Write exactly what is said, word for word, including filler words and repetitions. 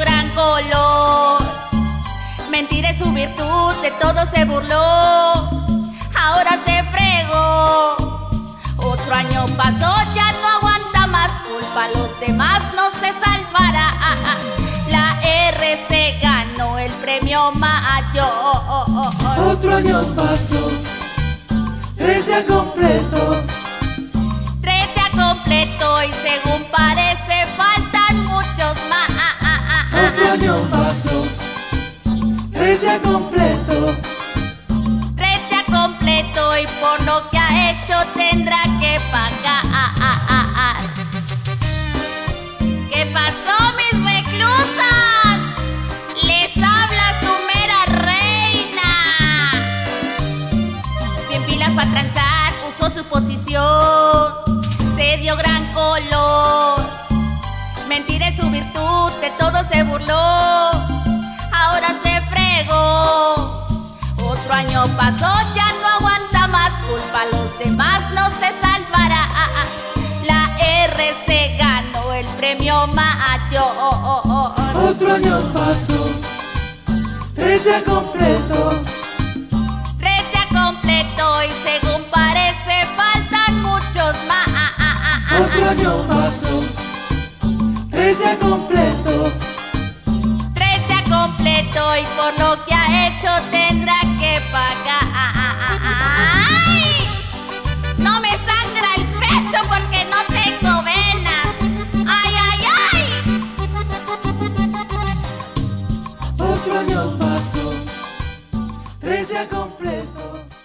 gran color. Mentir es su virtud, de todo se burló, ahora se fregó. Otro año pasó, ya no aguanta más, culpa a los demás, no se salvará. La R se ganó el premio mayor. Otro año pasó, tres ya completo. Tres ya completo y según parece faltan muchos más. Otro año pasó, tres ya completo. Tres ya completo y por lo que ha hecho tendrá que pagar. ¿Qué pasó, mis reclusas? Les habla su mera reina. Bien pilas para transar, usó su posición, se dio gran color. Mentir es su virtud, de todo se burló, ahora se fregó. Otro año pasó, ya no aguanta más, culpa a los demás, no se salvará. La R se ganó el premio mayor. Otro año pasó, tres ya completo. Tres ya completo y según parece faltan muchos más. Otro año pasó, tres ya completo. Tres ya completo y por lo que ha hecho tendrá que pagar. ¡Ay! No me sangra el pecho porque no tengo venas. ¡Ay, ay, ay! Otro año pasó, tres ya completo.